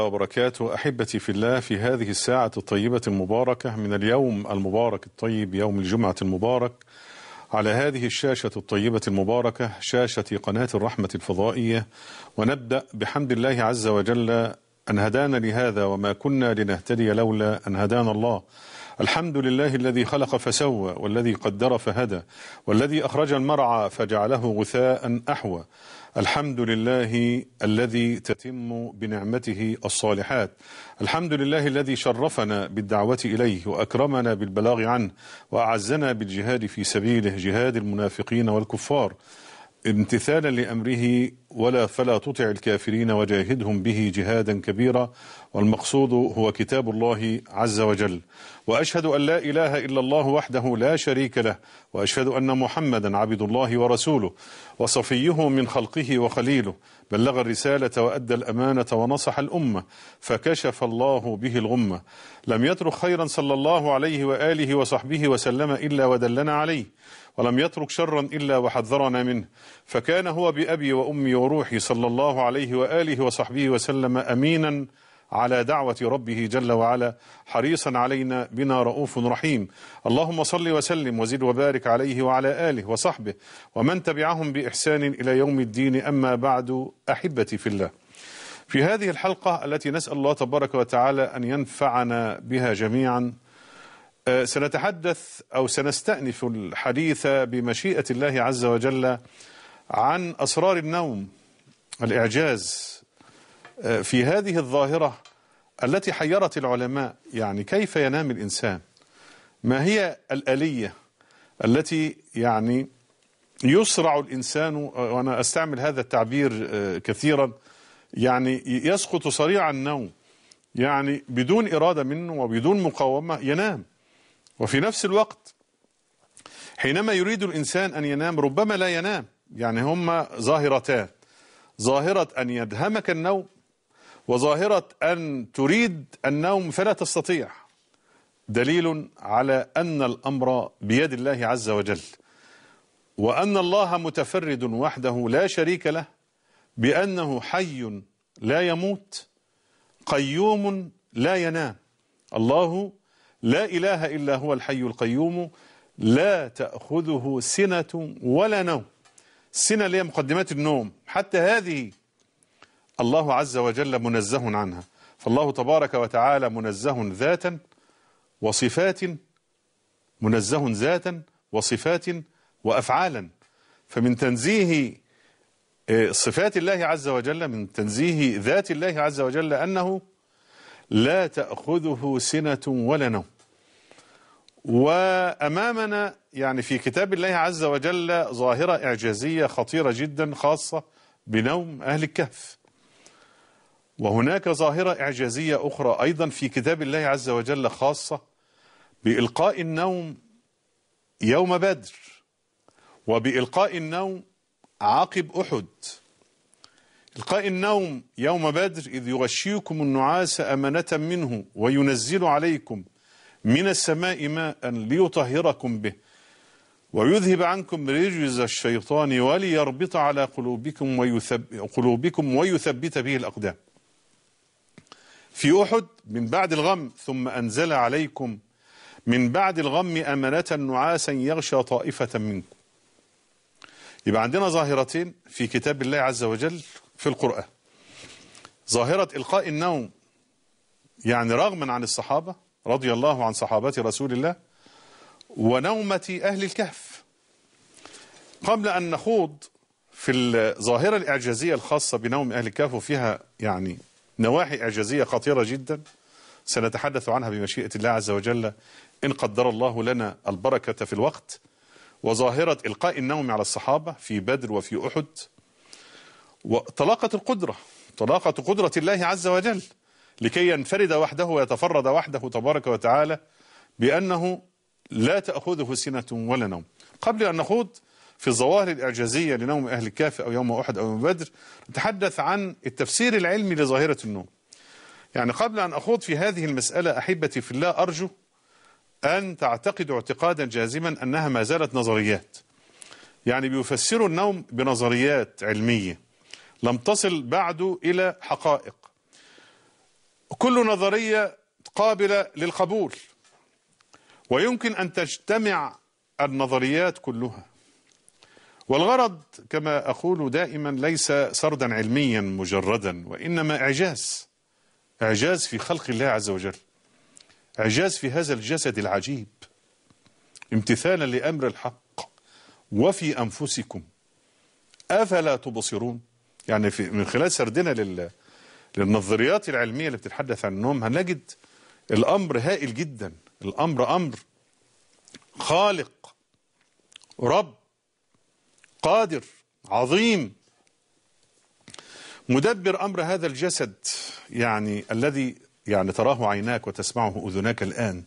وبركاته. أحبتي في الله، في هذه الساعة الطيبة المباركة من اليوم المبارك الطيب، يوم الجمعة المبارك، على هذه الشاشة الطيبة المباركة، شاشة قناة الرحمة الفضائية، ونبدأ بحمد الله عز وجل أن هدانا لهذا وما كنا لنهتدي لولا أن هدانا الله. الحمد لله الذي خلق فسوى، والذي قدر فهدى، والذي أخرج المرعى فجعله غثاء أحوى. الحمد لله الذي تتم بنعمته الصالحات. الحمد لله الذي شرفنا بالدعوة إليه، وأكرمنا بالبلاغ عنه، وأعزنا بالجهاد في سبيله، جهاد المنافقين والكفار، امتثالا لأمره، فلا تطع الكافرين وجاهدهم به جهادا كبيرا. والمقصود هو كتاب الله عز وجل. وأشهد أن لا إله إلا الله وحده لا شريك له، وأشهد أن محمدا عبد الله ورسوله، وصفيه من خلقه وخليله، بلغ الرسالة وأدى الأمانة ونصح الأمة، فكشف الله به الغمة. لم يترك خيرا صلى الله عليه وآله وصحبه وسلم إلا ودلنا عليه، ولم يترك شرا إلا وحذرنا منه. فكان هو بأبي وأمي وروحي صلى الله عليه وآله وصحبه وسلم أمينا على دعوة ربه جل وعلا، حريصا علينا بنا رؤوف رحيم. اللهم صل وسلم وزد وبارك عليه وعلى آله وصحبه ومن تبعهم بإحسان إلى يوم الدين. أما بعد، أحبتي في الله، في هذه الحلقة التي نسأل الله تبارك وتعالى أن ينفعنا بها جميعا، سنتحدث أو سنستأنف الحديث بمشيئة الله عز وجل عن أسرار النوم، الإعجاز في هذه الظاهرة التي حيرت العلماء. يعني كيف ينام الإنسان؟ ما هي الآلية التي يسرع الإنسان، وأنا أستعمل هذا التعبير كثيرا، يسقط سريع النوم، بدون إرادة منه وبدون مقاومة ينام. وفي نفس الوقت حينما يريد الإنسان أن ينام ربما لا ينام. هما ظاهرتان: ظاهرة أن يدهمك النوم، وظاهرة أن تريد النوم فلا تستطيع. دليل على أن الأمر بيد الله عز وجل، وأن الله متفرد وحده لا شريك له، بأنه حي لا يموت، قيوم لا ينام. الله لا إله إلا هو الحي القيوم، لا تأخذه سنة ولا نوم. السنة اللي هي مقدمات النوم، حتى هذه الله عز وجل منزه عنها. فالله تبارك وتعالى منزه ذاتا وصفات، منزه ذاتا وصفات وأفعالا. فمن تنزيه صفات الله عز وجل، من تنزيه ذات الله عز وجل، أنه لا تأخذه سنة ولا نوم. وأمامنا في كتاب الله عز وجل ظاهرة إعجازية خطيرة جدا خاصة بنوم أهل الكهف. وهناك ظاهرة إعجازية أخرى أيضا في كتاب الله عز وجل خاصة بإلقاء النوم يوم بدر، وبإلقاء النوم عقب أحد. إلقاء النوم يوم بدر: إذ يغشيكم النعاس أمنة منه وينزل عليكم من السماء ماء ليطهركم به ويذهب عنكم رجز الشيطان وليربط على قلوبكم ويثبت به الأقدام. في أحد: من بعد الغم ثم أنزل عليكم من بعد الغم أمنة نعاسا يغشى طائفة منكم. يبقى عندنا ظاهرتين في كتاب الله عز وجل في القرآن: ظاهرة إلقاء النوم رغما عن الصحابة رضي الله عن صحابة رسول الله، ونومة أهل الكهف. قبل أن نخوض في الظاهرة الإعجازية الخاصة بنوم أهل الكهف، وفيها نواحي إعجازية خطيرة جدا سنتحدث عنها بمشيئة الله عز وجل إن قدر الله لنا البركة في الوقت، وظاهرة إلقاء النوم على الصحابة في بدر وفي أحد، وطلاقة القدرة، طلاقة قدرة الله عز وجل لكي ينفرد وحده ويتفرد وحده تبارك وتعالى بأنه لا تأخذه سنة ولا نوم. قبل أن نخوض في الظواهر الإعجازية لنوم أهل الكهف أو يوم أحد أو يوم بدر، نتحدث عن التفسير العلمي لظاهرة النوم. قبل أن أخوض في هذه المسألة، أحبتي في الله، أرجو أن تعتقدوا اعتقادا جازما أنها ما زالت نظريات. بيفسروا النوم بنظريات علمية لم تصل بعد إلى حقائق. كل نظرية قابلة للقبول، ويمكن أن تجتمع النظريات كلها، والغرض كما أقول دائما ليس سردا علميا مجردا، وإنما إعجاز في خلق الله عز وجل، إعجاز في هذا الجسد العجيب، امتثالا لأمر الحق. وفي أنفسكم أفلا تبصرون. يعني من خلال سردنا للنظريات العلمية اللي بتتحدث عن النوم هنجد الأمر هائل جدا. الأمر أمر خالق، رب، قادر، عظيم، مدبر أمر هذا الجسد، يعني الذي يعني تراه عيناك وتسمعه أذناك الآن.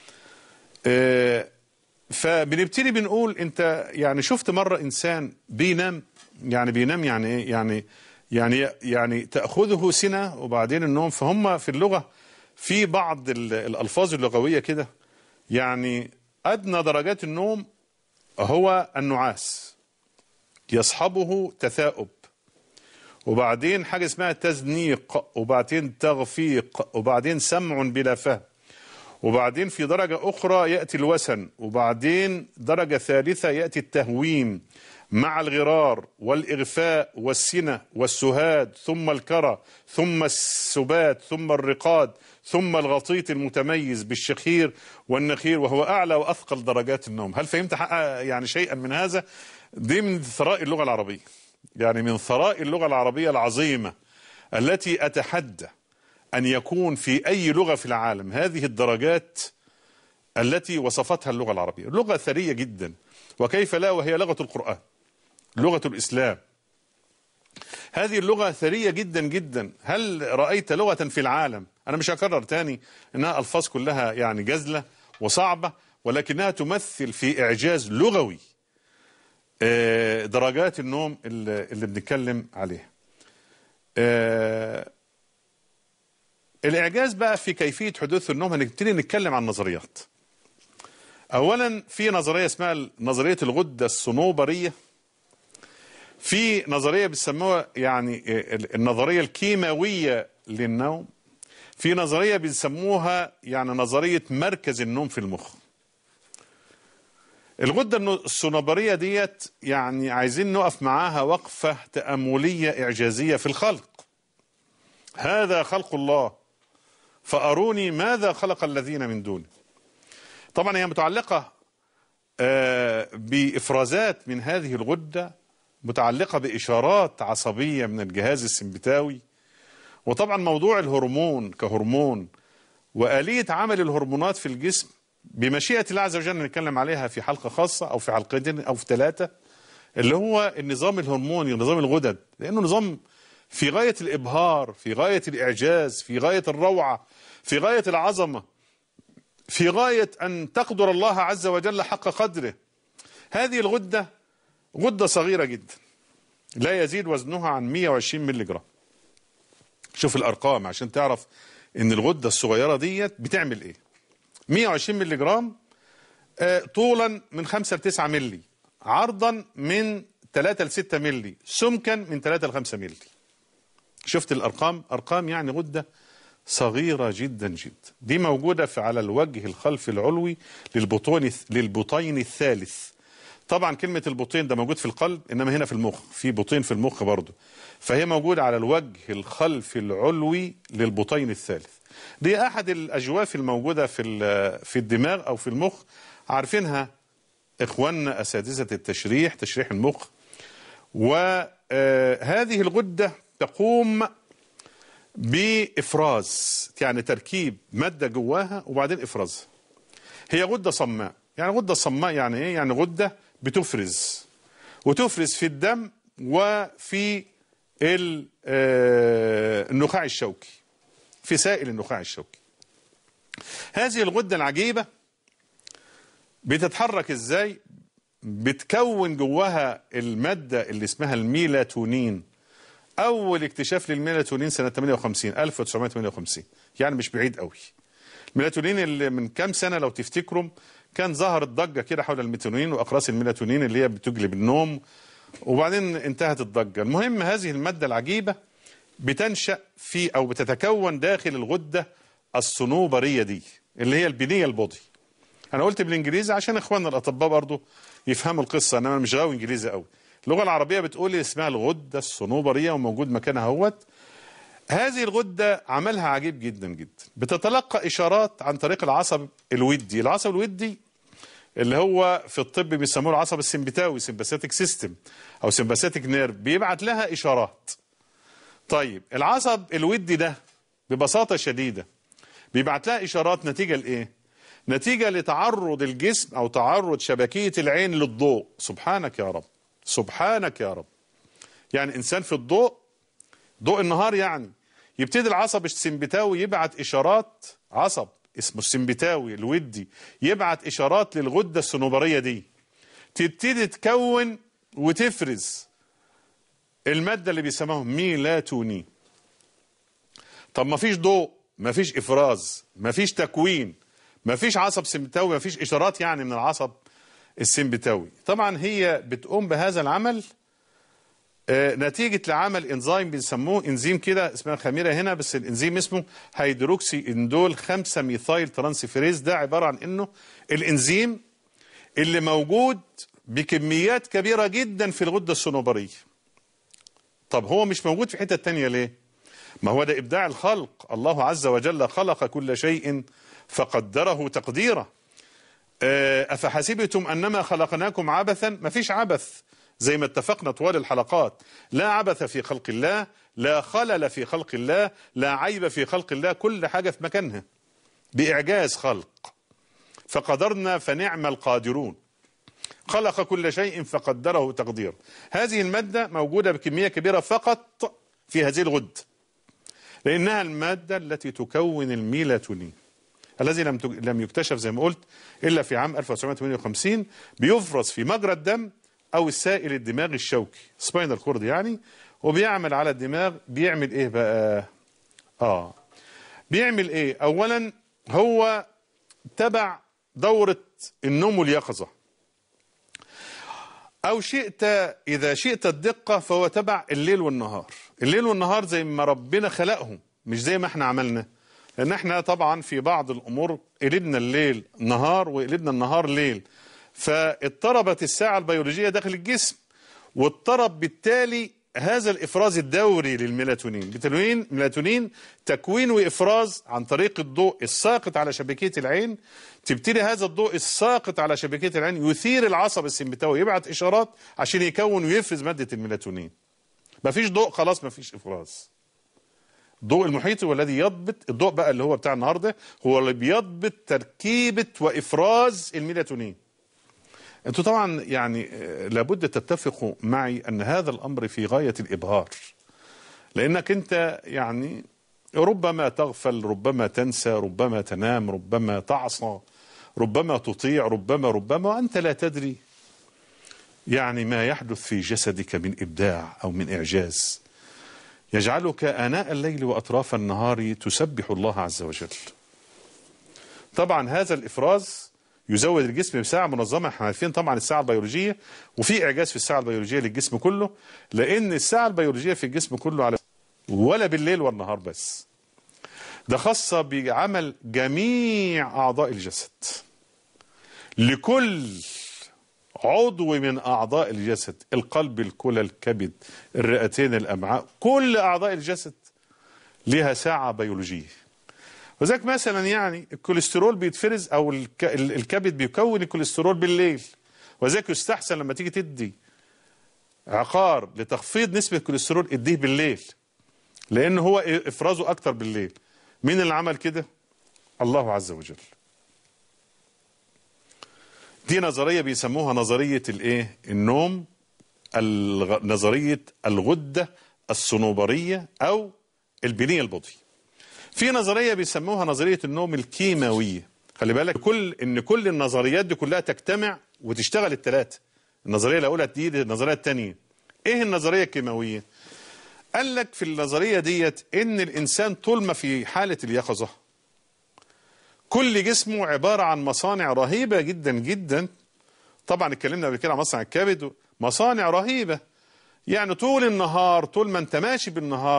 فبنبتدي بنقول أنت يعني شفت مرة إنسان بينام؟ يعني بينام يعني إيه؟ يعني تأخذه سنة وبعدين النوم. فهم في اللغة في بعض الألفاظ اللغوية كده، يعني أدنى درجات النوم هو النعاس، يصحبه تثاؤب، وبعدين حاجة اسمها تزنيق، وبعدين تغفيق، وبعدين سمع بلا فهم، وبعدين في درجة أخرى يأتي الوسن، وبعدين درجة ثالثة يأتي التهويم مع الغرار والإغفاء والسنة والسهاد، ثم الكرى، ثم السبات، ثم الرقاد، ثم الغطيط المتميز بالشخير والنخير، وهو أعلى وأثقل درجات النوم. هل فهمت يعني شيئا من هذا؟ دي من ثراء اللغة العربية، يعني من ثراء اللغة العربية العظيمة التي أتحدى أن يكون في أي لغة في العالم هذه الدرجات التي وصفتها اللغة العربية. لغة ثرية جدا، وكيف لا وهي لغة القرآن، لغة الإسلام. هذه اللغة ثرية جدا جدا. هل رأيت لغة في العالم، أنا مش هكرر تاني إنها ألفاظ كلها يعني جزلة وصعبة، ولكنها تمثل في إعجاز لغوي درجات النوم اللي بنتكلم عليها. الإعجاز بقى في كيفية حدوث النوم. هنبتدي نتكلم عن نظريات. أولا في نظرية اسمها نظرية الغدة الصنوبرية، في نظرية بيسموها يعني النظرية الكيماوية للنوم، في نظرية بيسموها يعني نظرية مركز النوم في المخ. الغدة الصنوبرية ديت يعني عايزين نقف معاها وقفة تأملية إعجازية في الخلق. هذا خلق الله فأروني ماذا خلق الذين من دونه. طبعا هي متعلقة بإفرازات من هذه الغدة، متعلقة بإشارات عصبية من الجهاز السمبتاوي، وطبعا موضوع الهرمون كهرمون وآلية عمل الهرمونات في الجسم بمشيئة الله عز وجل نتكلم عليها في حلقة خاصة أو في حلقتين أو في 3، اللي هو النظام الهرموني، نظام الغدد، لأنه نظام في غاية الإبهار، في غاية الإعجاز، في غاية الروعة، في غاية العظمة، في غاية أن تقدر الله عز وجل حق قدره. هذه الغدة غدة صغيرة جدا لا يزيد وزنها عن 120 ملي جرام. شوف الأرقام عشان تعرف إن الغدة الصغيرة ديت بتعمل إيه. 120 ملي جرام، طولا من 5 ل 9 ملي، عرضا من 3 ل 6 ملي، سمكا من 3 ل 5 ملي. شفت الأرقام؟ أرقام يعني غدة صغيرة جدا جدا. دي موجودة على الوجه الخلفي العلوي للبطين الثالث. طبعا كلمة البطين ده موجود في القلب، إنما هنا في المخ، في بطين في المخ برضه، فهي موجودة على الوجه الخلفي العلوي للبطين الثالث. دي أحد الأجواف الموجودة في الدماغ أو في المخ، عارفينها إخواننا أساتذة التشريح، تشريح المخ. وهذه الغدة تقوم بإفراز، يعني تركيب مادة جواها وبعدين إفرازها. هي غدة صماء. يعني غدة صماء يعني إيه؟ يعني غدة بتفرز، وتفرز في الدم وفي النخاع الشوكي، في سائل النخاع الشوكي. هذه الغدة العجيبة بتتحرك إزاي؟ بتكون جواها المادة اللي اسمها الميلاتونين. أول اكتشاف للميلاتونين سنة 1958، يعني مش بعيد قوي. الميلاتونين اللي من كام سنة لو تفتكروا كان ظهرت ضجة كده حول الميلاتونين وأقراص الميلاتونين اللي هي بتجلب النوم، وبعدين انتهت الضجة. المهم هذه المادة العجيبة بتنشأ في أو بتتكون داخل الغدة الصنوبرية دي اللي هي البينيال بودي. أنا قلت بالإنجليزي عشان إخواننا الأطباء برضو يفهموا القصة، أنا مش غاوي إنجليزي قوي. اللغة العربية بتقول اسمها الغدة الصنوبرية وموجود مكانها اهوت. هذه الغدة عملها عجيب جدا جدا، بتتلقى إشارات عن طريق العصب الودي. العصب الودي اللي هو في الطب بيسموه العصب السمبثاوي، سمباثيك سيستم أو سمباثيك نيرف، بيبعت لها إشارات. طيب العصب الودي ده ببساطة شديدة بيبعت لها إشارات نتيجة لإيه؟ نتيجة لتعرض الجسم أو تعرض شبكية العين للضوء. سبحانك يا رب، سبحانك يا رب. يعني إنسان في الضوء، ضوء النهار يعني، يبتدي العصب السمبثاوي يبعت إشارات، عصب اسمه السمبثاوي الودي يبعت إشارات للغدة الصنوبرية دي، تبتدي تكون وتفرز المادة اللي بيسموها ميلاتونين. طب ما فيش ضوء، ما فيش إفراز، ما فيش تكوين، ما فيش عصب سمبثاوي، ما فيش إشارات يعني من العصب السمبثاوي. طبعا هي بتقوم بهذا العمل نتيجة لعمل انزيم بنسموه انزيم كده، اسمها خميرة هنا، بس الانزيم اسمه هيدروكسي اندول 5 ميثايل ترانسفيريز. ده عبارة عن انه الانزيم اللي موجود بكميات كبيرة جدا في الغدة الصنوبرية. طب هو مش موجود في حتة تانية ليه؟ ما هو ده إبداع الخلق، الله عز وجل خلق كل شيء فقدره تقديرا. أفحسبتم أنما خلقناكم عبثا؟ ما فيش عبث، زي ما اتفقنا طوال الحلقات، لا عبث في خلق الله، لا خلل في خلق الله، لا عيب في خلق الله، كل حاجة في مكانها بإعجاز خلق. فقدرنا فنعم القادرون، خلق كل شيء فقدره تقديرا. هذه المادة موجودة بكمية كبيرة فقط في هذه الغدة، لأنها المادة التي تكون الميلاتونين الذي لم يكتشف زي ما قلت إلا في عام 1958. بيفرز في مجرى الدم أو السائل الدماغي الشوكي، سباينال كورد يعني، وبيعمل على الدماغ. بيعمل إيه بقى؟ بيعمل إيه؟ أولا هو تبع دورة النوم واليقظة، أو شئت إذا شئت الدقة فهو تبع الليل والنهار. الليل والنهار زي ما ربنا خلقهم، مش زي ما احنا عملنا، لأن احنا طبعا في بعض الأمور قلبنا الليل نهار وقلبنا النهار ليل، فاضطربت الساعة البيولوجية داخل الجسم، واضطرب بالتالي هذا الإفراز الدوري للميلاتونين. ميلاتونين تكوين وإفراز عن طريق الضوء الساقط على شبكية العين. تبتدي هذا الضوء الساقط على شبكية العين يثير العصب السمبثاوي، يبعت إشارات عشان يكون ويفرز مادة الميلاتونين. مفيش ضوء خلاص مفيش إفراز. الضوء المحيطي هو الذي يضبط، الضوء بقى اللي هو بتاع النهارده هو اللي بيضبط تركيبة وإفراز الميلاتونين. انتوا طبعا يعني لابد تتفقوا معي ان هذا الامر في غاية الابهار، لانك انت يعني ربما تغفل، ربما تنسى، ربما تنام، ربما تعصى، ربما تطيع، ربما وانت لا تدري يعني ما يحدث في جسدك من ابداع او من اعجاز يجعلك اناء الليل واطراف النهار تسبح الله عز وجل. طبعا هذا الافراز يزود الجسم بساعة منظمة. احنا عارفين طبعا الساعة البيولوجية، وفي إعجاز في الساعة البيولوجية للجسم كله، لأن الساعة البيولوجية في الجسم كله على ولا بالليل والنهار بس، ده خاصة بعمل جميع أعضاء الجسد. لكل عضو من أعضاء الجسد، القلب، الكلى، الكبد، الرئتين، الأمعاء، كل أعضاء الجسد لها ساعة بيولوجية. وذلك مثلا يعني الكوليسترول بيتفرز او الكبد بيكون الكوليسترول بالليل، وذلك يستحسن لما تيجي تدي عقار لتخفيض نسبة الكوليسترول اديه بالليل، لان هو افرازه اكتر بالليل. مين اللي عمل كده؟ الله عز وجل. دي نظرية بيسموها نظرية الايه؟ النوم، نظرية الغدة الصنوبرية او البينيال بودي. في نظرية بيسموها نظرية النوم الكيماوية. خلي بالك كل النظريات دي كلها تجتمع وتشتغل الثلاثة. النظرية اللي أقولها دي النظرية الثانية. إيه النظرية الكيماوية؟ قال لك في النظرية ديت إن الإنسان طول ما في حالة اليقظة كل جسمه عبارة عن مصانع رهيبة جدا جدا. طبعا اتكلمنا قبل كده عن مصنع الكبد، مصانع رهيبة. يعني طول النهار، طول ما أنت ماشي بالنهار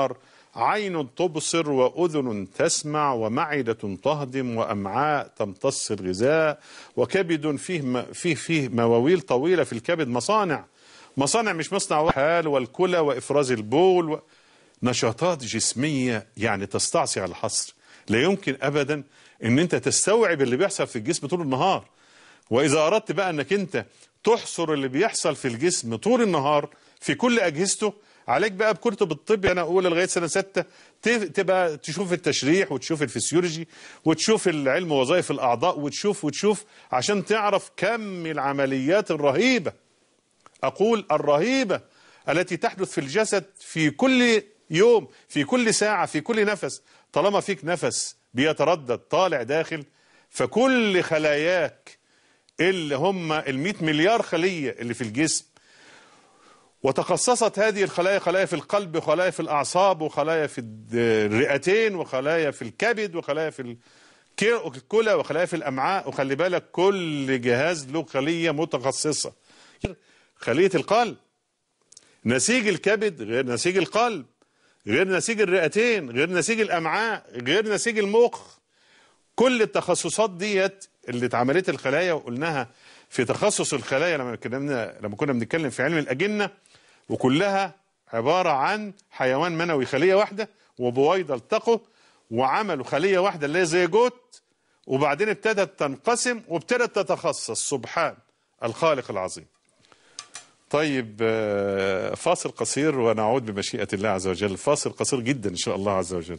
عين تبصر وأذن تسمع ومعدة تهضم وأمعاء تمتص الغذاء وكبد فيه مواويل طويلة في الكبد، مصانع مش مصنع واحد، والكلى وإفراز البول نشاطات جسمية يعني تستعصي على الحصر. لا يمكن أبدا أن أنت تستوعب اللي بيحصل في الجسم طول النهار. وإذا أردت بقى أنك أنت تحصر اللي بيحصل في الجسم طول النهار في كل أجهزته، عليك بقى بكتب الطب أنا أولى لغاية سنة 6 تبقى تشوف التشريح وتشوف الفسيولوجي وتشوف العلم وظائف الأعضاء وتشوف عشان تعرف كم العمليات الرهيبة، أقول الرهيبة، التي تحدث في الجسد في كل يوم، في كل ساعة، في كل نفس. طالما فيك نفس بيتردد طالع داخل، فكل خلاياك اللي هم 100 مليار خلية اللي في الجسم، وتخصصت هذه الخلايا، خلايا في القلب وخلايا في الأعصاب وخلايا في الرئتين وخلايا في الكبد وخلايا في الكلى وخلايا في الأمعاء. وخلي بالك كل جهاز له خلية متخصصة. خلية القلب، نسيج الكبد غير نسيج القلب، غير نسيج الرئتين، غير نسيج الأمعاء، غير نسيج المخ. كل التخصصات ديت اللي اتعملت الخلايا وقلناها في تخصص الخلايا لما كنا بنتكلم في علم الأجنة، وكلها عبارة عن حيوان منوي خلية واحدة وبويضة التقوا وعملوا خلية واحدة اللي هي زيجوت، وبعدين ابتدت تنقسم وابتدت تتخصص. سبحان الخالق العظيم. طيب فاصل قصير ونعود بمشيئة الله عز وجل. فاصل قصير جدا إن شاء الله عز وجل.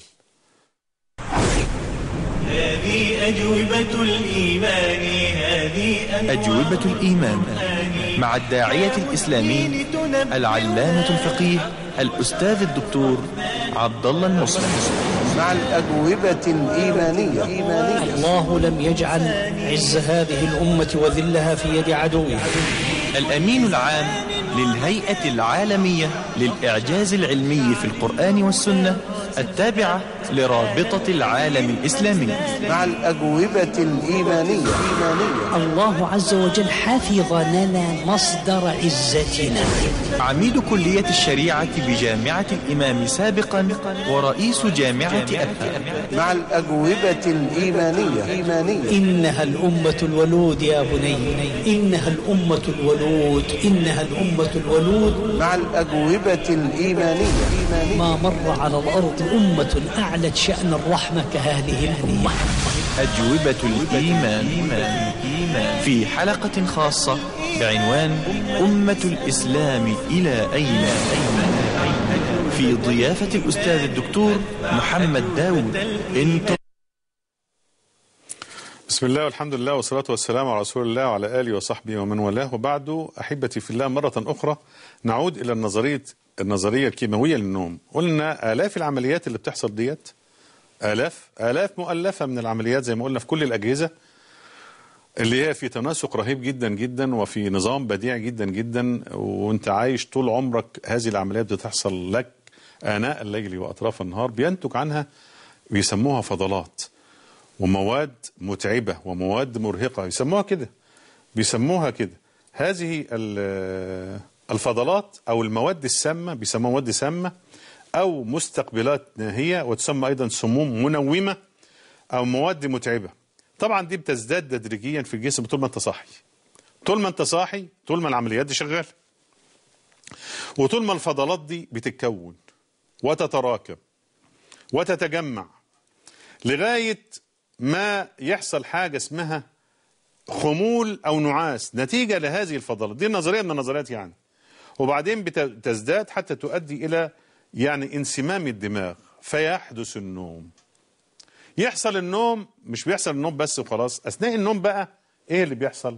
هذه أجوبة الإيمان، أجوبة الإيمان مع الداعية الإسلامي العلامة الفقيه الأستاذ الدكتور عبد الله المصلح. مع الأجوبة الإيمانية. الله لم يجعل عز هذه الأمة وذلها في يد عدوها. الأمين العام للهيئة العالمية للإعجاز العلمي في القرآن والسنة التابعة لرابطة العالم الإسلامي. مع الأجوبة الإيمانية. الله عز وجل حفظ لنا مصدر عزتنا. عميد كلية الشريعة بجامعة الإمام سابقا ورئيس جامعة أبها. مع الأجوبة الإيمانية. إنها الأمة الولود يا بني، إنها الأمة الولود، إنها الأمة الولود. مع الأجوبة الإيمانية. ما مر على الأرض أمة أعلت شأن الرحمة كهذه الأمة. أجوبة الإيمان في حلقة خاصة بعنوان أمة الإسلام إلى أين؟ في ضيافة الأستاذ الدكتور محمد داود. بسم الله والحمد لله والصلاة والسلام على رسول الله وعلى آله وصحبه ومن والاه، وبعد. أحبتي في الله، مرة أخرى نعود إلى النظرية الكيماوية للنوم. قلنا آلاف العمليات اللي بتحصل ديت، آلاف مؤلفة من العمليات زي ما قلنا في كل الأجهزة، اللي هي في تناسق رهيب جدا جدا وفي نظام بديع جدا جدا، وانت عايش طول عمرك هذه العمليات بتحصل لك آناء الليل وأطراف النهار. بينتج عنها بيسموها فضلات ومواد متعبة ومواد مرهقة، بيسموها كده. هذه الفضلات أو المواد السامة بيسموها مواد سامة أو مستقبلات ناهية، وتسمى أيضا سموم منومة أو مواد متعبة. طبعا دي بتزداد تدريجيا في الجسم طول ما انت صاحي، طول ما العمليات دي شغالة، وطول ما الفضلات دي بتتكون وتتراكم وتتجمع لغاية ما يحصل حاجة اسمها خمول أو نعاس نتيجة لهذه الفضلات. دي نظرية من النظريات يعني. وبعدين بتزداد حتى تؤدي إلى يعني انسمام الدماغ، فيحدث النوم. يحصل النوم، مش بيحصل النوم بس وخلاص. أثناء النوم بقى إيه اللي بيحصل؟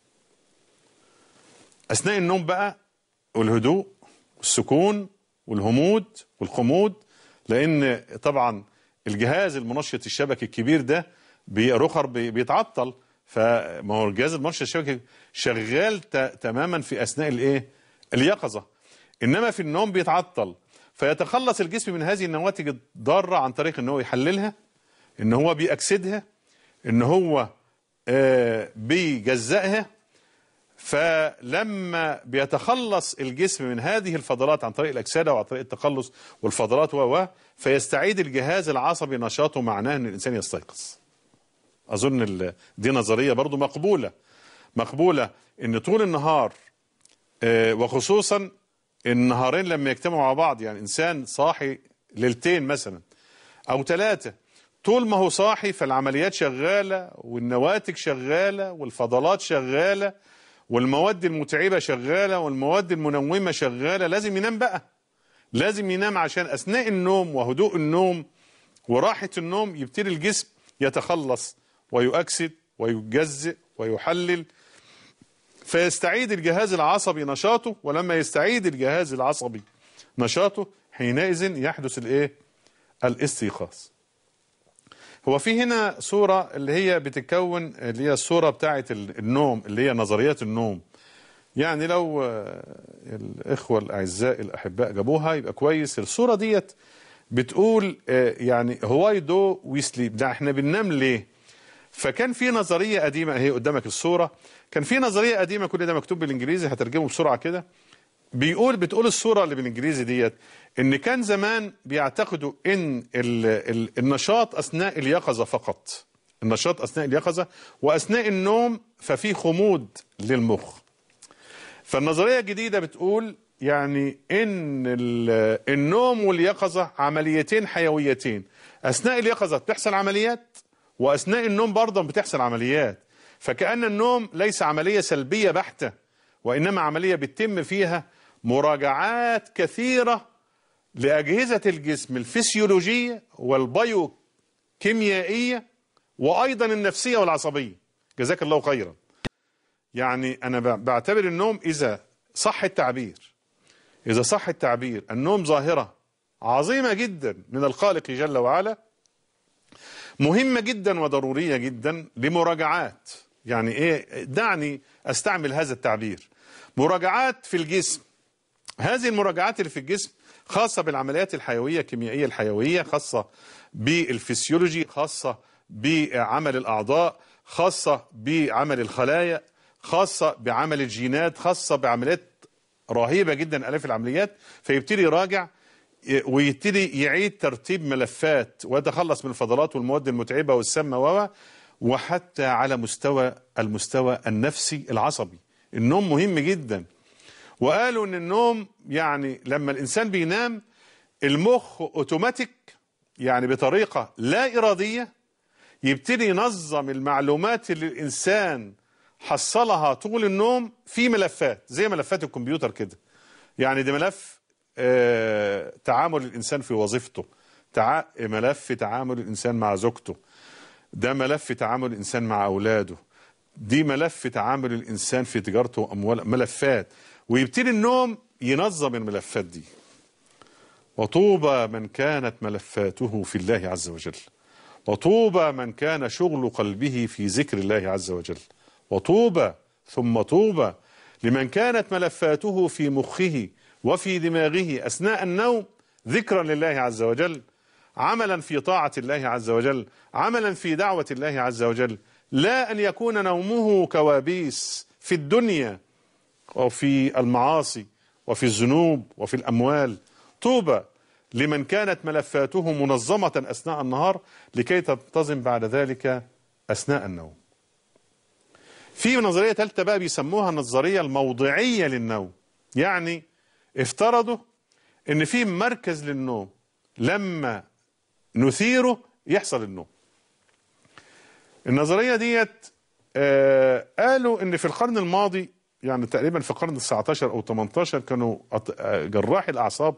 أثناء النوم بقى والهدوء والسكون والهمود والخمود، لأن طبعا الجهاز المنشط الشبكي الكبير ده بيتعطل. فما هو الجهاز المنشط الشبكي شغال تماما في أثناء اليقظة، إنما في النوم بيتعطل. فيتخلص الجسم من هذه النواتج الضارة عن طريق إن هو يحللها، إن هو بيأكسدها، إن هو بيجزئها. فلما بيتخلص الجسم من هذه الفضلات عن طريق الأكسدة وعن طريق التخلص والفضلات فيستعيد الجهاز العصبي نشاطه، معناه ان الانسان يستيقظ. اظن دي نظريه برضو مقبوله ان طول النهار وخصوصا النهارين لما يجتمعوا مع بعض، يعني انسان صاحي ليلتين مثلا او 3، طول ما هو صاحي فالعمليات شغاله والنواتج شغاله والفضلات شغاله والمواد المتعبه شغاله والمواد المنومه شغاله. لازم ينام بقى، لازم ينام عشان اثناء النوم وهدوء النوم وراحه النوم يبتدي الجسم يتخلص ويؤكسد ويجزئ ويحلل، فيستعيد الجهاز العصبي نشاطه. ولما يستعيد الجهاز العصبي نشاطه حينئذ يحدث الاستيقاظ. هو في هنا صورة اللي هي بتتكون، اللي هي الصورة بتاعة النوم، اللي هي نظريات النوم. يعني لو الإخوة الأعزاء الأحباء جابوها يبقى كويس. الصورة ديت بتقول يعني هواي دو وي سليب، ده احنا بننام ليه؟ فكان في نظرية قديمة، هي قدامك الصورة، كان في نظرية قديمة، كل ده مكتوب بالإنجليزي هترجمه بسرعة كده. بتقول الصورة اللي بالإنجليزي ديت إن كان زمان بيعتقدوا إن النشاط أثناء اليقظة فقط، النشاط أثناء اليقظة، وأثناء النوم ففي خمود للمخ. فالنظرية الجديدة بتقول يعني إن النوم واليقظة عمليتين حيويتين، أثناء اليقظة بتحصل عمليات وأثناء النوم برضه بتحصل عمليات. فكأن النوم ليس عملية سلبية بحتة، وإنما عملية بتتم فيها مراجعات كثيرة لأجهزة الجسم الفسيولوجية والبيوكيميائية وأيضا النفسية والعصبية. جزاك الله خيرا. يعني أنا بعتبر النوم إذا صح التعبير النوم ظاهرة عظيمة جدا من الخالق جل وعلا، مهمة جدا وضرورية جدا لمراجعات. يعني إيه؟ دعني أستعمل هذا التعبير، مراجعات في الجسم. هذه المراجعات اللي في الجسم خاصة بالعمليات الحيوية الكيميائية الحيوية، خاصة بالفسيولوجي، خاصة بعمل الأعضاء، خاصة بعمل الخلايا، خاصة بعمل الجينات، خاصة بعمليات رهيبة جدا، آلاف العمليات. فيبتدي يراجع ويبتدي يعيد ترتيب ملفات ويتخلص من الفضلات والمواد المتعبة والسامة وحتى على المستوى النفسي العصبي. النوم مهم جدا. وقالوا ان النوم يعني لما الانسان بينام المخ اوتوماتيك، يعني بطريقة لا ارادية يبتدي ينظم المعلومات اللي الانسان حصلها طول النوم في ملفات زي ملفات الكمبيوتر كده. يعني ده ملف تعامل الانسان في وظيفته، ملف تعامل الانسان مع زوجته، ده ملف تعامل الانسان مع اولاده، دي ملف تعامل الانسان في تجارته وامواله، ملفات. ويبتدي النوم ينظم الملفات دي. وطوبى من كانت ملفاته في الله عز وجل، وطوبى من كان شغل قلبه في ذكر الله عز وجل، وطوبى ثم طوبى لمن كانت ملفاته في مخه وفي دماغه أثناء النوم ذكرا لله عز وجل، عملا في طاعة الله عز وجل، عملا في دعوة الله عز وجل، لا أن يكون نومه كوابيس في الدنيا وفي المعاصي وفي الذنوب وفي الأموال. طوبى لمن كانت ملفاته منظمة أثناء النهار لكي تنتظم بعد ذلك أثناء النوم. في نظرية ثالثة بقى بيسموها النظرية الموضعية للنوم. يعني افترضوا ان في مركز للنوم، لما نثيره يحصل النوم. النظرية ديت قالوا ان في القرن الماضي، يعني تقريبا في القرن 19 او 18، كانوا جراحي الاعصاب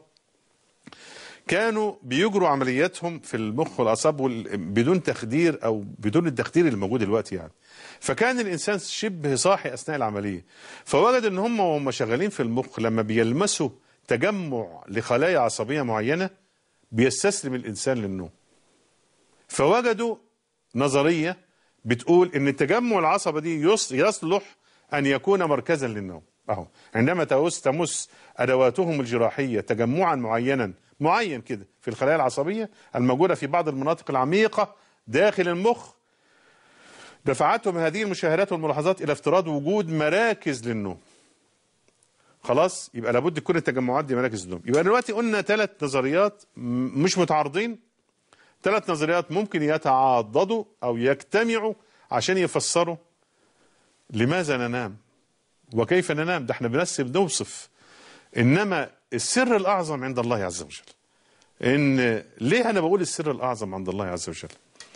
كانوا بيجروا عملياتهم في المخ والاعصاب بدون تخدير او بدون التخدير اللي موجود دلوقتي يعني. فكان الانسان شبه صاحي اثناء العمليه، فوجد ان هم وهم شغالين في المخ لما بيلمسوا تجمع لخلايا عصبيه معينه بيستسلم الانسان للنوم. فوجدوا نظريه بتقول ان التجمع العصبي دي يصلح ان يكون مركزا للنوم. اهو عندما تمس ادواتهم الجراحيه تجمعا معين كده في الخلايا العصبيه الموجوده في بعض المناطق العميقه داخل المخ، دفعتهم هذه المشاهدات والملاحظات الى افتراض وجود مراكز للنوم. خلاص، يبقى لابد تكون التجمعات دي مراكز النوم. يبقى دلوقتي قلنا 3 نظريات مش متعارضين، 3 نظريات ممكن يتعاضدوا أو يجتمعوا عشان يفسروا لماذا ننام وكيف ننام. ده احنا بنوصف، إنما السر الأعظم عند الله عز وجل. ليه أنا بقول السر الأعظم عند الله عز وجل؟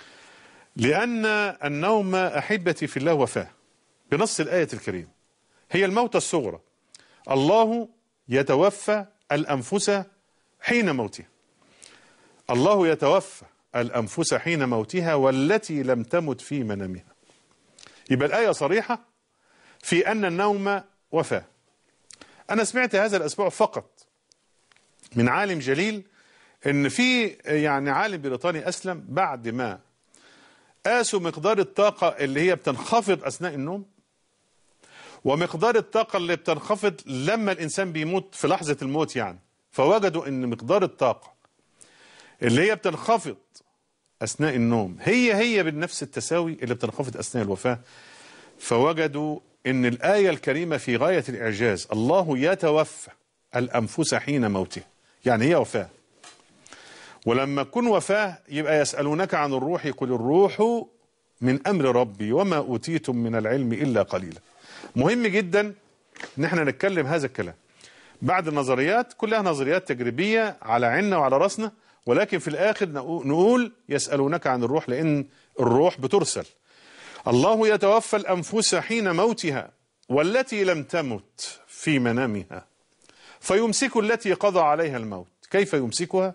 لأن النوم أحبتي في الله وفاة بنص الآية الكريمة، هي الموت الصغرى. الله يتوفى الأنفس حين موتها، الله يتوفى الأنفس حين موتها والتي لم تمت في منامها. يبقى الآية صريحة في أن النوم وفاة. أنا سمعت هذا الأسبوع فقط من عالم جليل إن في يعني عالم بريطاني أسلم بعد ما قاسوا مقدار الطاقة اللي هي بتنخفض أثناء النوم ومقدار الطاقة اللي بتنخفض لما الإنسان بيموت في لحظة الموت يعني، فوجدوا إن مقدار الطاقة اللي هي بتنخفض أثناء النوم هي بالنفس التساوي اللي بتنخفض أثناء الوفاة. فوجدوا إن الآية الكريمة في غاية الإعجاز، الله يتوفى الأنفس حين موتها، يعني هي وفاة. ولما تكون وفاة يبقى يسألونك عن الروح قل الروح من أمر ربي وما أوتيتم من العلم إلا قليلا. مهم جدا ان احنا نتكلم هذا الكلام. بعد النظريات كلها نظريات تجريبية على عيننا وعلى راسنا، ولكن في الآخر نقول يسألونك عن الروح، لأن الروح بترسل. الله يتوفى الأنفس حين موتها والتي لم تمت في منامها فيمسك التي قضى عليها الموت. كيف يمسكها؟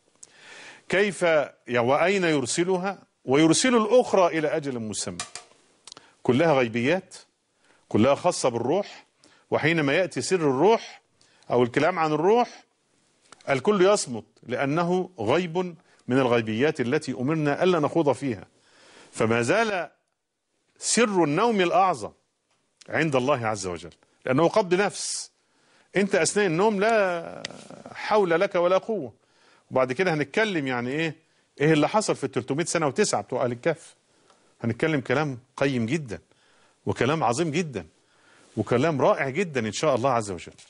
كيف وأين يرسلها؟ ويرسل الأخرى إلى أجل مسمى. كلها غيبيات، كلها خاصة بالروح. وحينما يأتي سر الروح أو الكلام عن الروح الكل يصمت، لأنه غيب من الغيبيات التي أمرنا ألا نخوض فيها. فما زال سر النوم الأعظم عند الله عز وجل، لأنه قبض نفس. أنت أثناء النوم لا حول لك ولا قوة. وبعد كده هنتكلم يعني إيه اللي حصل في 300 سنة و9 بتوع أهل الكهف. هنتكلم كلام قيم جدا وكلام عظيم جدا وكلام رائع جدا إن شاء الله عز وجل.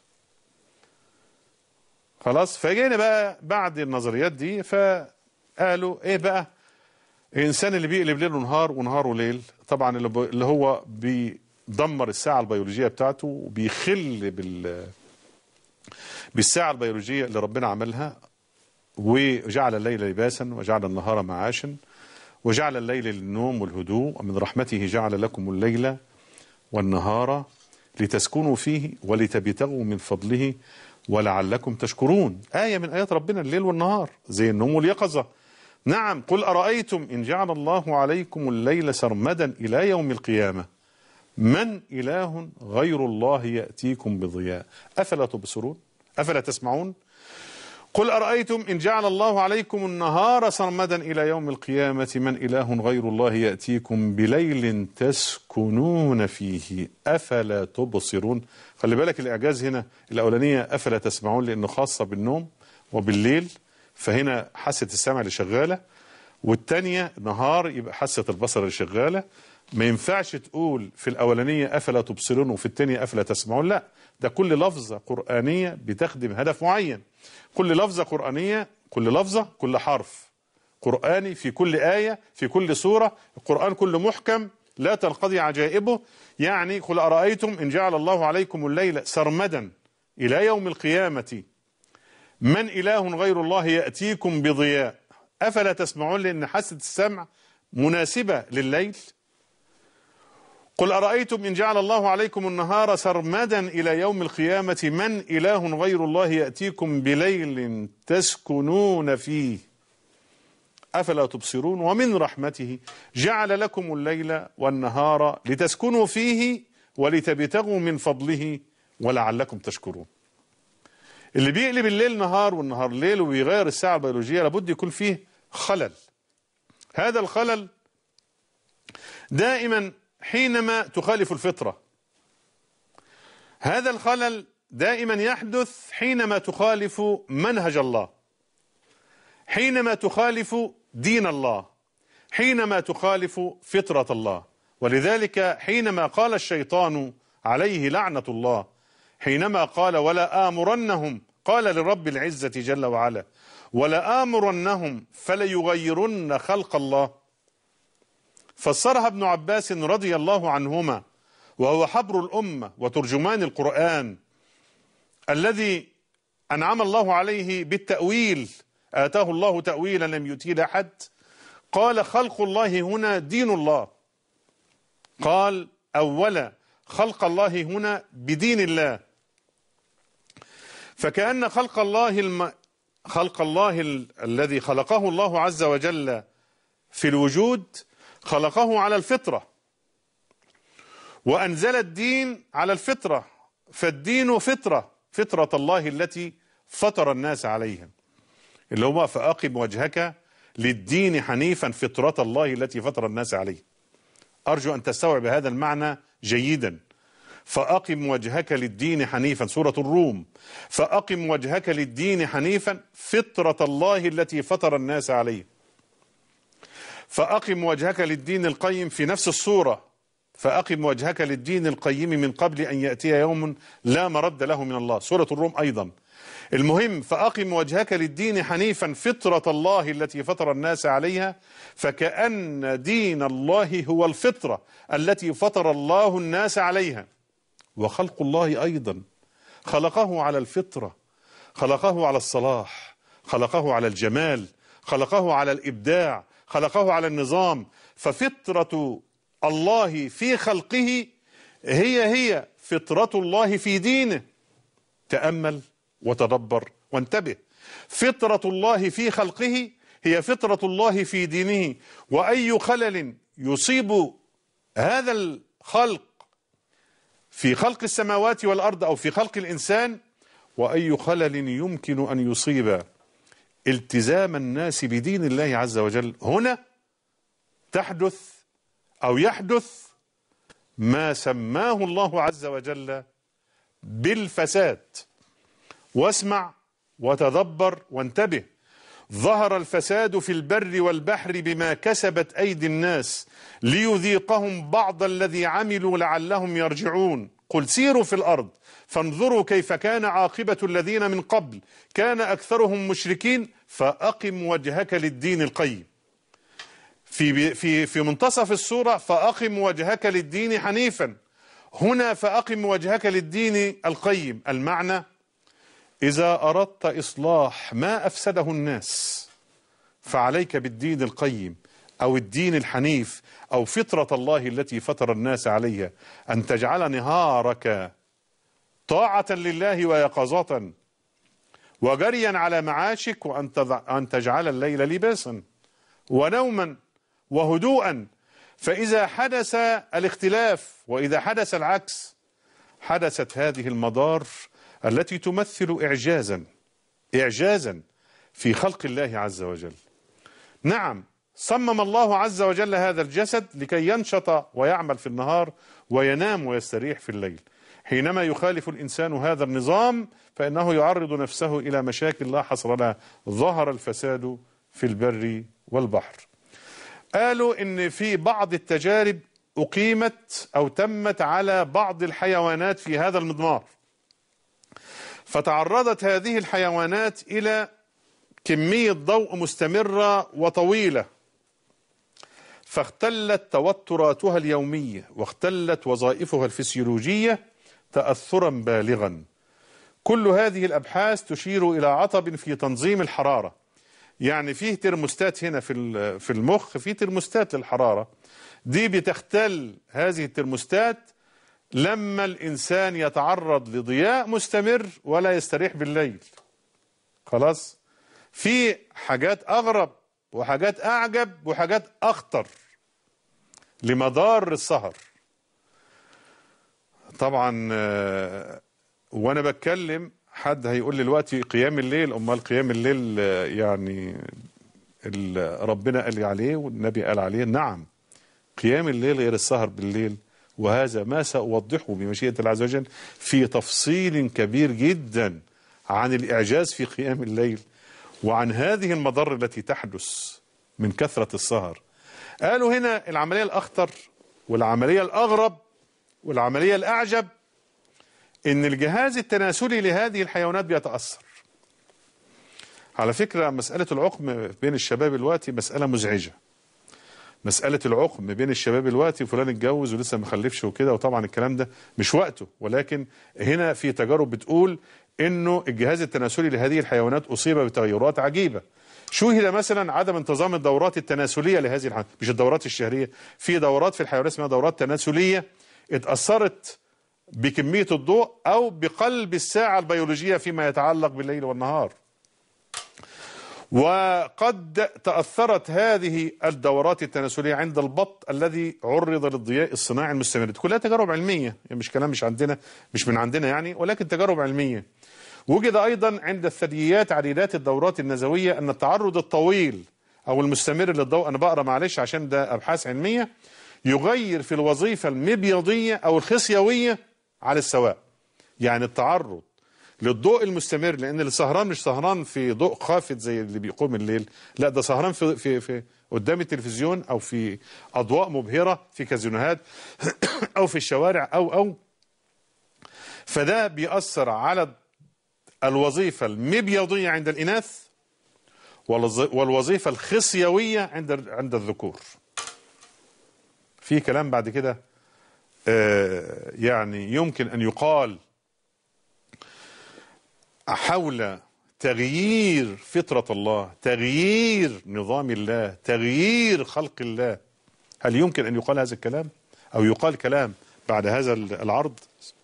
خلاص، فجينا بقى بعد النظريات دي فقالوا إيه بقى الإنسان اللي بيقلب ليل ونهار ونهار وليل، طبعا اللي هو بيدمر الساعة البيولوجية بتاعته وبيخل بالساعة البيولوجية اللي ربنا عملها. وجعل الليل لباسا وجعل النهار معاشا وجعل الليل للنوم والهدوء ومن رحمته جعل لكم الليل والنهار لتسكنوا فيه ولتبتغوا من فضله ولعلكم تشكرون. آية من آيات ربنا الليل والنهار زي النوم واليقظة. نعم، قل أرأيتم إن جعل الله عليكم الليل سرمدا إلى يوم القيامة من إله غير الله يأتيكم بضياء أفلا تبصرون أفلا تسمعون. قل أرأيتم إن جعل الله عليكم النهار سرمدا إلى يوم القيامة من إله غير الله يأتيكم بليل تسكنون فيه أفلا تبصرون. خلي بالك الإعجاز هنا الأولانية أفلا تسمعون لأنه خاصة بالنوم وبالليل، فهنا حاسة السمع اللي شغالة، والتانية نهار يبقى حاسة البصر اللي شغالة. ما ينفعش تقول في الأولانية أفلا تبصرون وفي التانية أفلا تسمعون، لا، ده كل لفظة قرآنية بتخدم هدف معين. كل لفظة قرآنية، كل لفظة، كل حرف قرآني في كل آية في كل سورة. القرآن كله محكم لا تنقضي عجائبه. يعني قل أرأيتم إن جعل الله عليكم الليل سرمدا إلى يوم القيامة من إله غير الله يأتيكم بضياء أفلا تسمعون، لأن حاسة السمع مناسبة لليل. قل أرأيتم إن جعل الله عليكم النهار سرمدا إلى يوم القيامة من إله غير الله يأتيكم بليل تسكنون فيه أفلا تبصرون ومن رحمته جعل لكم الليل والنهار لتسكنوا فيه ولتبتغوا من فضله ولعلكم تشكرون. اللي بيقلب الليل نهار والنهار ليل وبيغير الساعة البيولوجية لابد يكون فيه خلل. هذا الخلل دائما حينما تخالف الفطرة، هذا الخلل دائما يحدث حينما تخالف منهج الله، حينما تخالف دين الله، حينما تخالف فطرة الله. ولذلك حينما قال الشيطان عليه لعنة الله حينما قال ولا آمرنهم، قال لرب العزة جل وعلا ولا آمرنهم فليغيرن خلق الله. فسرها ابن عباس رضي الله عنهما، وهو حبر الأمة وترجمان القرآن الذي أنعم الله عليه بالتأويل، آتاه الله تأويلا لم يؤتيه لأحد. قال خلق الله هنا دين الله، قال أولا خلق الله هنا بدين الله. فكأن خلق الله الذي خلقه الله عز وجل في الوجود خلقه على الفطرة، وأنزل الدين على الفطرة، فالدين فطرة الله التي فطر الناس عليها، اللي هو فأقم وجهك للدين حنيفا فطرة الله التي فطر الناس عليه. أرجو أن تستوعب هذا المعنى جيدا. فأقم وجهك للدين حنيفا، سورة الروم، فأقم وجهك للدين حنيفا فطرة الله التي فطر الناس عليه. فأقم وجهك للدين القيم في نفس السورة، فأقم وجهك للدين القيم من قبل أن يأتي يوم لا مرد له من الله، سورة الروم أيضا. المهم فأقم وجهك للدين حنيفا فطرة الله التي فطر الناس عليها، فكأن دين الله هو الفطرة التي فطر الله الناس عليها. وخلق الله أيضا خلقه على الفطرة، خلقه على الصلاح، خلقه على الجمال، خلقه على الإبداع، خلقه على النظام. ففطرة الله في خلقه هي فطرة الله في دينه. تأمل وتدبر وانتبه. فطرة الله في خلقه هي فطرة الله في دينه، وأي خلل يصيب هذا الخلق في خلق السماوات والأرض أو في خلق الإنسان، وأي خلل يمكن أن يصيب التزام الناس بدين الله عز وجل، هنا يحدث ما سماه الله عز وجل بالفساد. واسمع وتدبر وانتبه. ظهر الفساد في البر والبحر بما كسبت أيدي الناس ليذيقهم بعض الذي عملوا لعلهم يرجعون. قل سيروا في الأرض فانظروا كيف كان عاقبة الذين من قبل كان أكثرهم مشركين فأقم وجهك للدين القيم. في منتصف السورة فأقم وجهك للدين حنيفا، هنا فأقم وجهك للدين القيم. المعنى إذا أردت إصلاح ما أفسده الناس فعليك بالدين القيم أو الدين الحنيف أو فطرة الله التي فطر الناس عليها، أن تجعل نهارك طاعة لله ويقظة وجريا على معاشك، وأن تجعل الليل لباسا ونوما وهدوءا. فإذا حدث الاختلاف وإذا حدث العكس حدثت هذه المضار التي تمثل إعجازا في خلق الله عز وجل. نعم، صمم الله عز وجل هذا الجسد لكي ينشط ويعمل في النهار وينام ويستريح في الليل. حينما يخالف الإنسان هذا النظام فإنه يعرض نفسه إلى مشاكل لا حصر لها. ظهر الفساد في البر والبحر. قالوا إن في بعض التجارب أقيمت أو تمت على بعض الحيوانات في هذا المضمار، فتعرضت هذه الحيوانات إلى كمية ضوء مستمرة وطويلة، فاختلت توتراتها اليومية واختلت وظائفها الفسيولوجية تأثرا بالغا. كل هذه الأبحاث تشير إلى عطب في تنظيم الحرارة. يعني فيه ترموستات هنا في المخ، فيه ترموستات للحرارة دي بتختل هذه الترموستات لما الإنسان يتعرض لضياء مستمر ولا يستريح بالليل. خلاص، في حاجات أغرب وحاجات أعجب وحاجات أخطر لمدار السهر. طبعا وأنا بتكلم حد هيقول لي دلوقتي قيام الليل، أمال قيام الليل يعني ربنا قال عليه والنبي قال عليه. نعم، قيام الليل غير السهر بالليل، وهذا ما سأوضحه بمشيئة الله عز وجل في تفصيل كبير جدا عن الإعجاز في قيام الليل وعن هذه المضار التي تحدث من كثرة السهر. قالوا هنا العملية الأخطر والعملية الأغرب والعملية الأعجب إن الجهاز التناسلي لهذه الحيوانات بيتأثر. على فكرة مسألة العقم بين الشباب دلوقتي مسألة مزعجة. مسألة العقم بين الشباب دلوقتي، فلان اتجوز ولسه ما خلفش وكده، وطبعا الكلام ده مش وقته، ولكن هنا في تجارب بتقول إنه الجهاز التناسلي لهذه الحيوانات أصيب بتغيرات عجيبة. شوهد مثلا عدم انتظام الدورات التناسلية لهذه الحيوانات، مش الدورات الشهرية، في دورات في الحيوانات اسمها دورات تناسلية اتأثرت بكمية الضوء أو بقلب الساعة البيولوجية فيما يتعلق بالليل والنهار. وقد تأثرت هذه الدورات التناسلية عند البط الذي عرض للضياء الصناعي المستمر. كلها تجارب علمية، يعني مش كلام مش عندنا، مش من عندنا يعني، ولكن تجارب علمية. وجد أيضا عند الثدييات عديدات الدورات النزوية أن التعرض الطويل أو المستمر للضوء، أنا بقرأ معلش عشان ده أبحاث علمية، يغير في الوظيفة المبيضية أو الخصيوية على السواء. يعني التعرض للضوء المستمر، لأن اللي سهران مش سهران في ضوء خافت زي اللي بيقوم الليل، لا ده سهران في قدام التلفزيون أو في أضواء مبهرة في كازينوهات أو في الشوارع أو فده بيأثر على الوظيفة المبيضية عند الإناث والوظيفة الخصيوية عند الذكور. في كلام بعد كده يعني يمكن أن يقال حول تغيير فطرة الله، تغيير نظام الله، تغيير خلق الله. هل يمكن أن يقال هذا الكلام أو يقال كلام بعد هذا العرض؟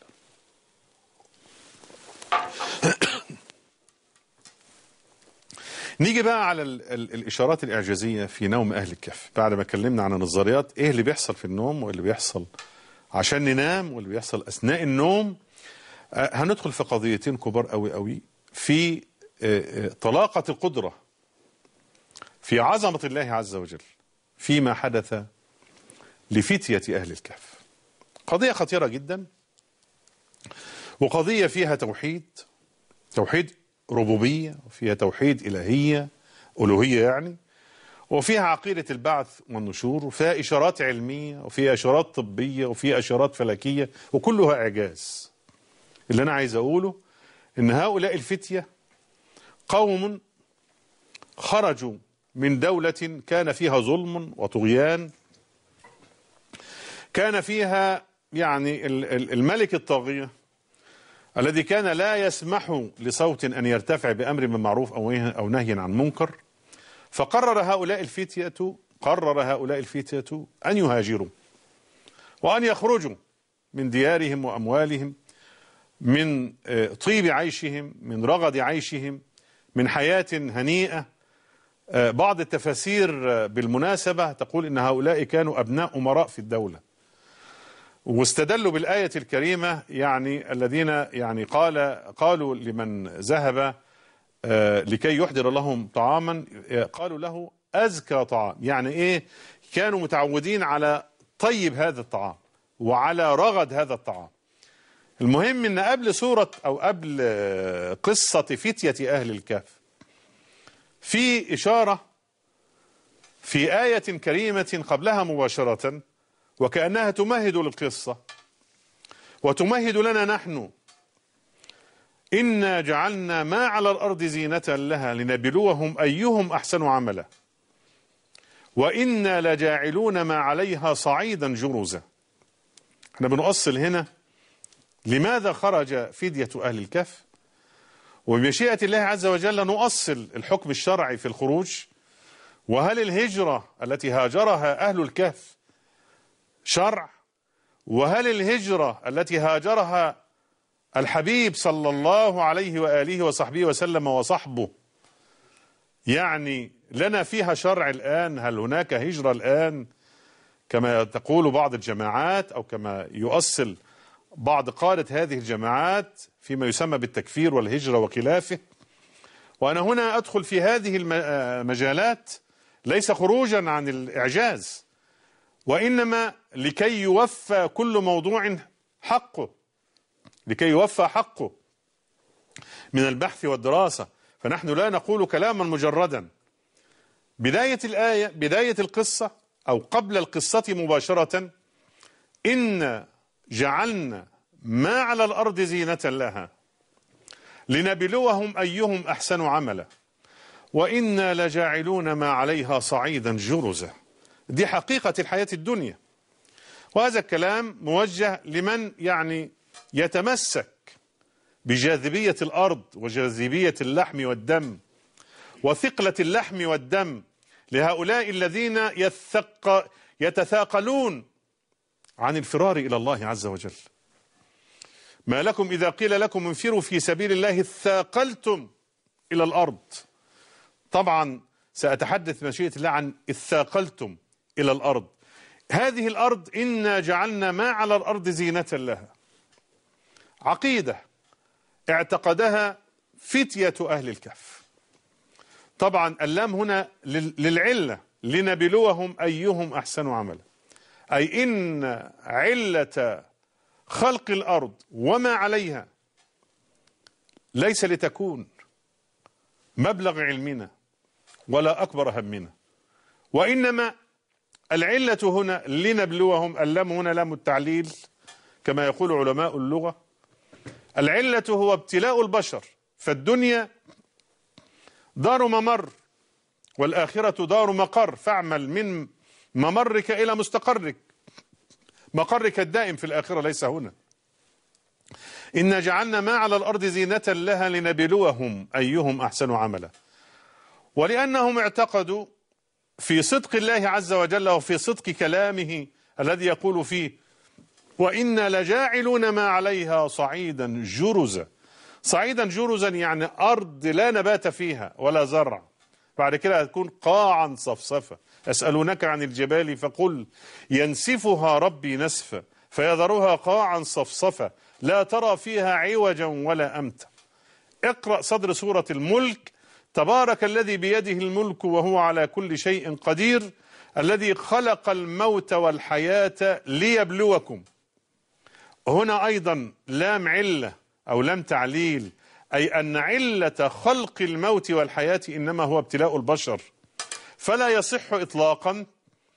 نيجي بقى على الإشارات الإعجازية في نوم أهل الكهف. بعد ما اتكلمنا عن النظريات إيه اللي بيحصل في النوم واللي بيحصل عشان ننام واللي بيحصل أثناء النوم، هندخل في قضيتين كبار قوي قوي في طلاقة القدرة، في عظمة الله عز وجل فيما حدث لفتية أهل الكهف. قضية خطيرة جدا، وقضية فيها توحيد ربوبية، وفيها توحيد إلهية ألوهية يعني، وفيها عقيدة البعث والنشور، وفيها إشارات علمية، وفيها إشارات طبية، وفيها إشارات فلكية، وكلها إعجاز. اللي أنا عايز أقوله إن هؤلاء الفتية قوم خرجوا من دولة كان فيها ظلم وطغيان، كان فيها يعني الملك الطاغية الذي كان لا يسمح لصوت أن يرتفع بأمر من معروف أو نهي عن منكر. فقرر هؤلاء الفتية أن يهاجروا وأن يخرجوا من ديارهم وأموالهم، من طيب عيشهم، من رغد عيشهم، من حياة هنيئة. بعض التفاسير بالمناسبة تقول إن هؤلاء كانوا أبناء أمراء في الدولة، واستدلوا بالآية الكريمة يعني الذين يعني قالوا لمن ذهب لكي يحضر لهم طعاما قالوا له أزكى طعام. يعني إيه؟ كانوا متعودين على طيب هذا الطعام وعلى رغد هذا الطعام. المهم إن قبل سورة أو قبل قصة فتية أهل الكهف في إشارة في آية كريمة قبلها مباشرة، وكأنها تمهد للقصة وتمهد لنا نحن. إنا جعلنا ما على الأرض زينة لها لنبلوهم أيهم أحسن عملا وإنا لجاعلون ما عليها صعيدا جرزا. احنا بنؤصل هنا لماذا خرج فدية أهل الكهف، وبمشيئة الله عز وجل نؤصل الحكم الشرعي في الخروج. وهل الهجرة التي هاجرها أهل الكهف شرع؟ وهل الهجرة التي هاجرها الحبيب صلى الله عليه وآله وصحبه وسلم وصحبه يعني لنا فيها شرع الآن؟ هل هناك هجرة الآن كما تقول بعض الجماعات أو كما يؤصل بعض قادة هذه الجماعات فيما يسمى بالتكفير والهجرة وخلافه؟ وأنا هنا أدخل في هذه المجالات ليس خروجا عن الإعجاز، وإنما لكي يوفى كل موضوع حقه، لكي يوفى حقه من البحث والدراسة. فنحن لا نقول كلاما مجردا. بداية الآية، بداية القصة أو قبل القصة مباشرة، إن جعلنا ما على الأرض زينة لها لنبلوهم أيهم أحسن عملا وإنا لجاعلون ما عليها صعيدا جرزا. دي حقيقة الحياة الدنيا، وهذا الكلام موجه لمن يعني يتمسك بجاذبية الأرض وجاذبية اللحم والدم وثقلة اللحم والدم لهؤلاء الذين يتثاقلون عن الفرار إلى الله عز وجل. ما لكم إذا قيل لكم انفروا في سبيل الله اثاقلتم إلى الأرض. طبعا سأتحدث مشيئة الله عن اثاقلتم إلى الأرض. هذه الأرض إنا جعلنا ما على الأرض زينة لها، عقيدة اعتقدها فتية أهل الكهف. طبعا اللام هنا للعلة، لنبلوهم أيهم أحسن عملا، أي إن علة خلق الأرض وما عليها ليس لتكون مبلغ علمنا ولا أكبر همنا، وإنما العلة هنا لنبلوهم. اللام هنا لام التعليل كما يقول علماء اللغة. العلة هو ابتلاء البشر، فالدنيا دار ممر والآخرة دار مقر، فاعمل من ممرك إلى مستقرك، مقرك الدائم في الآخرة ليس هنا. إنا جعلنا ما على الأرض زينة لها لنبلوهم أيهم أحسن عملا، ولأنهم اعتقدوا في صدق الله عز وجل وفي صدق كلامه الذي يقول فيه وإنا لجاعلون ما عليها صعيدا جرزا. صعيدا جرزا يعني أرض لا نبات فيها ولا زرع، بعد كده هتكون قاعا صفصفا. يسألونك عن الجبال فقل ينسفها ربي نسفا فيذرها قاعا صفصفا لا ترى فيها عوجا ولا أمتا. اقرأ صدر سورة الملك. تبارك الذي بيده الملك وهو على كل شيء قدير الذي خلق الموت والحياة ليبلوكم. هنا أيضا لام علة أو لام تعليل، أي أن علة خلق الموت والحياة إنما هو ابتلاء البشر، فلا يصح إطلاقا،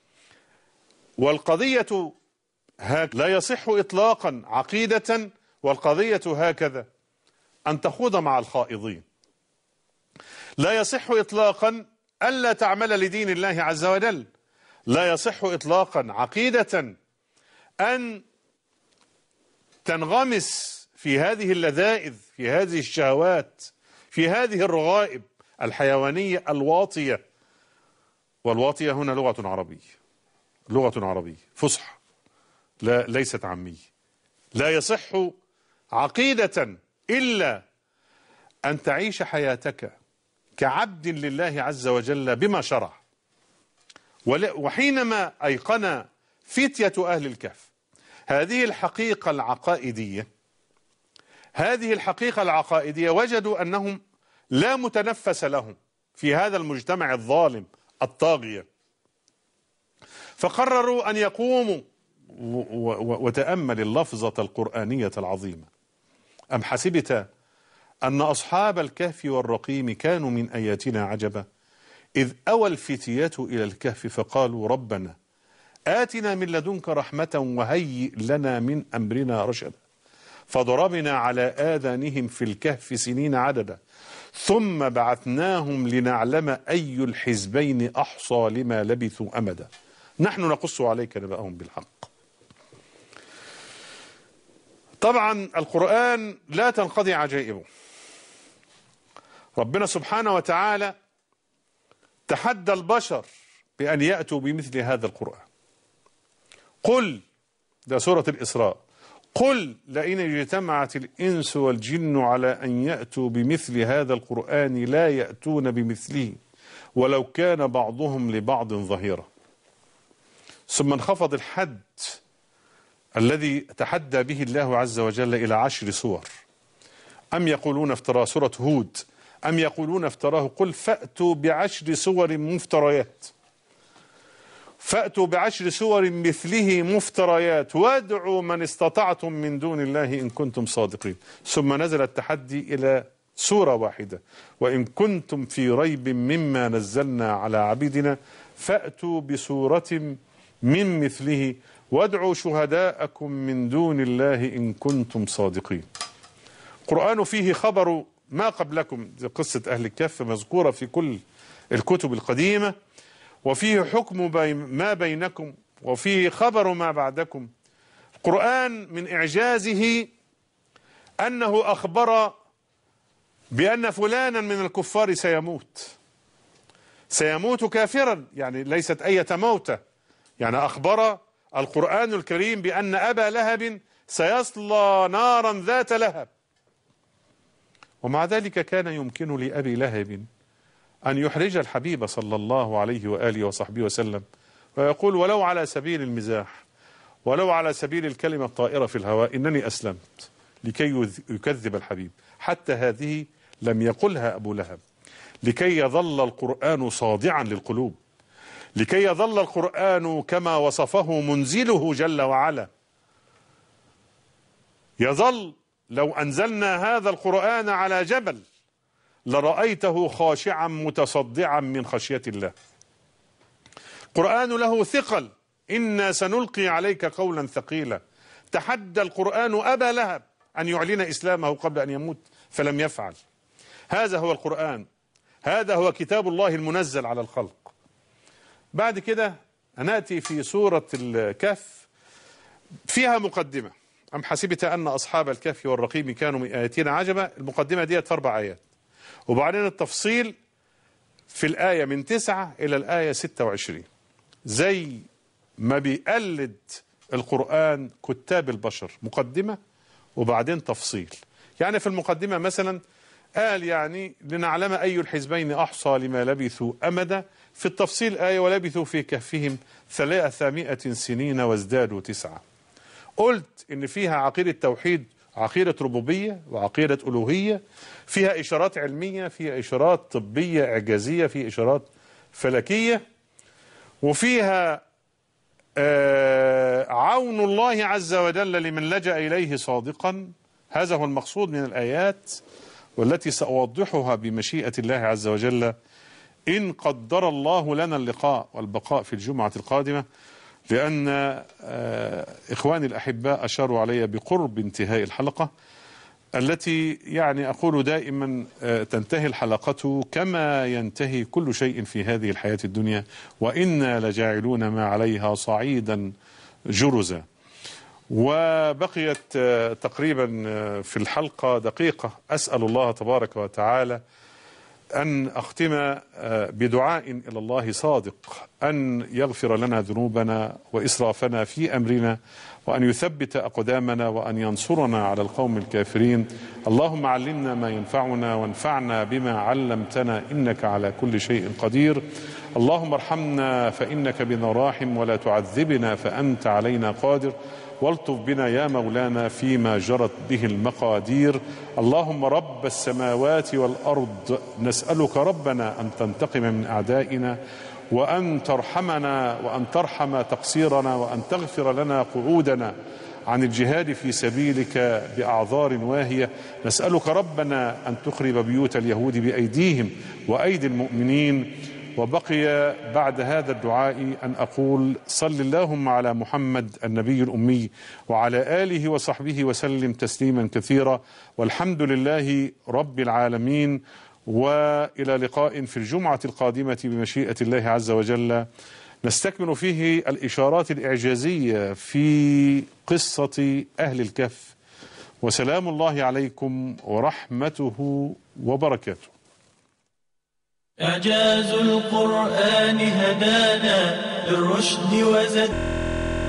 والقضية لا يصح إطلاقا عقيدة، والقضية هكذا أن تخوض مع الخائضين. لا يصح إطلاقا ألا تعمل لدين الله عز وجل. لا يصح إطلاقا عقيدة أن تنغمس في هذه اللذائذ، في هذه الشهوات، في هذه الرغائب الحيوانية الواطية. والواطية هنا لغة عربية، لغة عربية فصحى ليست عامية. لا يصح عقيدة إلا أن تعيش حياتك كعبد لله عز وجل بما شرع. وحينما أيقن فتية أهل الكهف هذه الحقيقة العقائدية، هذه الحقيقة العقائدية، وجدوا أنهم لا متنفس لهم في هذا المجتمع الظالم الطاغية، فقرروا أن يقوموا. وتأمل اللفظة القرآنية العظيمة: أم حسبت أن أصحاب الكهف والرقيم كانوا من آياتنا عجبا إذ أوى الفتية إلى الكهف فقالوا ربنا آتنا من لدنك رحمة وهيئ لنا من أمرنا رشدا فضربنا على آذانهم في الكهف سنين عددا ثم بعثناهم لنعلم أي الحزبين أحصى لما لبثوا أمدا نحن نقص عليك نبأهم بالحق. طبعا القرآن لا تنقضي عجائبه. ربنا سبحانه وتعالى تحدى البشر بأن يأتوا بمثل هذا القرآن. قل، ده سورة الإسراء، قل لئن اجتمعت الإنس والجن على أن يأتوا بمثل هذا القرآن لا يأتون بمثله ولو كان بعضهم لبعض ظهيرا. ثم انخفض الحد الذي تحدى به الله عز وجل إلى 10 سور. أم يقولون افتراه، سورة هود، أم يقولون افتراه قل فأتوا ب10 سور مفتريات، فأتوا ب10 سور مثله مفتريات وادعوا من استطعتم من دون الله إن كنتم صادقين. ثم نزل التحدي إلى سورة واحدة: وإن كنتم في ريب مما نزلنا على عبيدنا فأتوا بسورة من مثله وادعوا شهداءكم من دون الله إن كنتم صادقين. القرآن فيه خبر ما قبلكم، قصة أهل الكهف مذكورة في كل الكتب القديمة، وفيه حكم ما بينكم، وفيه خبر ما بعدكم. القرآن من إعجازه أنه أخبر بأن فلانا من الكفار سيموت كافرا، يعني ليست أية موتة، يعني أخبر القرآن الكريم بأن أبا لهب سيصلى نارا ذات لهب. ومع ذلك كان يمكن لأبي لهب أن يحرج الحبيب صلى الله عليه وآله وصحبه وسلم، ويقول ولو على سبيل المزاح، ولو على سبيل الكلمة الطائرة في الهواء، إنني أسلمت، لكي يكذب الحبيب. حتى هذه لم يقلها أبو لهب، لكي يظل القرآن صادعا للقلوب، لكي يظل القرآن كما وصفه منزله جل وعلا. يظل لو أنزلنا هذا القرآن على جبل لرأيته خاشعا متصدعا من خشية الله. القرآن له ثقل، إنا سنلقي عليك قولا ثقيلا. تحدى القرآن أبا لهب أن يعلن إسلامه قبل أن يموت فلم يفعل. هذا هو القرآن، هذا هو كتاب الله المنزل على الخلق. بعد كده نأتي في سورة الكهف، فيها مقدمة: أم حسبت أن أصحاب الكهف والرقيم كانوا من آياتنا عجبا. المقدمة دي 4 آيات، وبعدين التفصيل في الآية من 9 إلى الآية 26، زي ما بيقلد القرآن كتاب البشر، مقدمة وبعدين تفصيل. يعني في المقدمة مثلا قال يعني لنعلم أي الحزبين أحصى لما لبثوا أمدا. في التفصيل آية: ولبثوا في كهفهم 300 سنين وازدادوا 9. قلت إن فيها عقيدة توحيد، عقيدة ربوبية، وعقيدة ألوهية، فيها إشارات علمية، فيها إشارات طبية إعجازية، فيها إشارات فلكية، وفيها عون الله عز وجل لمن لجأ إليه صادقا. هذا هو المقصود من الآيات، والتي سأوضحها بمشيئة الله عز وجل إن قدر الله لنا اللقاء والبقاء في الجمعة القادمة، لأن إخواني الأحباء أشاروا علي بقرب انتهاء الحلقة، التي يعني أقول دائما تنتهي الحلقة كما ينتهي كل شيء في هذه الحياة الدنيا: وإنا لجاعلون ما عليها صعيدا جرزا. وبقيت تقريبا في الحلقة دقيقة. أسأل الله تبارك وتعالى أن أختم بدعاء إلى الله صادق، أن يغفر لنا ذنوبنا وإسرافنا في أمرنا، وأن يثبت أقدامنا، وأن ينصرنا على القوم الكافرين. اللهم علمنا ما ينفعنا، وانفعنا بما علمتنا، إنك على كل شيء قدير. اللهم ارحمنا فإنك بنا راحم، ولا تعذبنا فأنت علينا قادر، والطف بنا يا مولانا فيما جرت به المقادير. اللهم رب السماوات والأرض، نسألك ربنا أن تنتقم من أعدائنا، وأن ترحمنا، وأن ترحم تقصيرنا، وأن تغفر لنا قعودنا عن الجهاد في سبيلك بأعذار واهية. نسألك ربنا أن تخرب بيوت اليهود بأيديهم وأيدي المؤمنين. وبقي بعد هذا الدعاء أن أقول: صل اللهم على محمد النبي الأمي وعلى آله وصحبه وسلم تسليما كثيرا، والحمد لله رب العالمين. وإلى لقاء في الجمعة القادمة بمشيئة الله عز وجل، نستكمل فيه الإشارات الإعجازية في قصة أهل الكهف. وسلام الله عليكم ورحمته وبركاته. إعجاز القرآن هدانا للرشد وزد